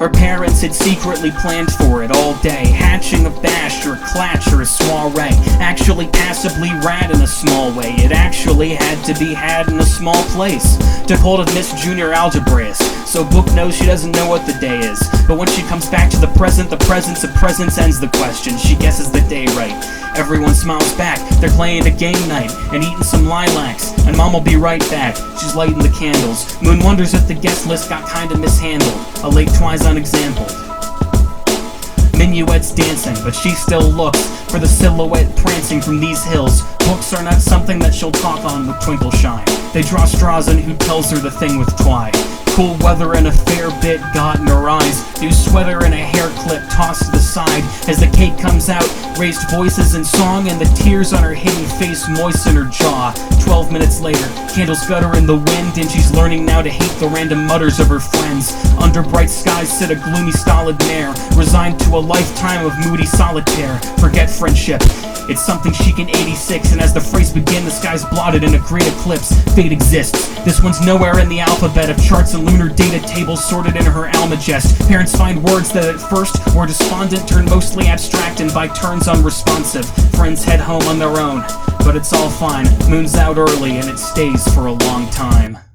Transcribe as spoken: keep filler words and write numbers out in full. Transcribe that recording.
Her parents had secretly planned for it all day, hatching a bash or a clatch or a soiree. Actually passably rad in a small way. It actually had to be had in a small place. Took hold of Miss Junior Algebraist, so Book knows she doesn't know what the day is. But when she comes back to the present, the presence of presence ends the question. She guesses the day right. Everyone smiles back. They're playing a game night and eating some lilacs, and Mom will be right back. She's lighting the candles. Moon wonders if the guest list got kinda mishandled. A late twi's unexampled. Minuet's dancing, but she still looks for the silhouette prancing from these hills. Books are not something that she'll talk on with twinkle shine. They draw straws on who tells her the thing with twi. Cool weather and a fair bit got in her eyes. New sweater and a hair clip tossed to the side. As the cake comes out, raised voices in song, and the tears on her hidden face moisten her jaw. Twelve minutes later, candles gutter in the wind, and she's learning now to hate the random mutters of her friends. Under bright skies sit a gloomy stolid mare, resigned to a lifetime of moody solitaire. Forget friendship, it's something she can eighty-six, and as the phrase begin, the sky's blotted in a great eclipse. Fate exists. This one's nowhere in the alphabet of charts and lunar data tables sorted in her almagest. Parents find words that at first were despondent turn mostly abstract and by turns unresponsive. Friends head home on their own, but it's all fine. Moon's out early and it stays for a long time.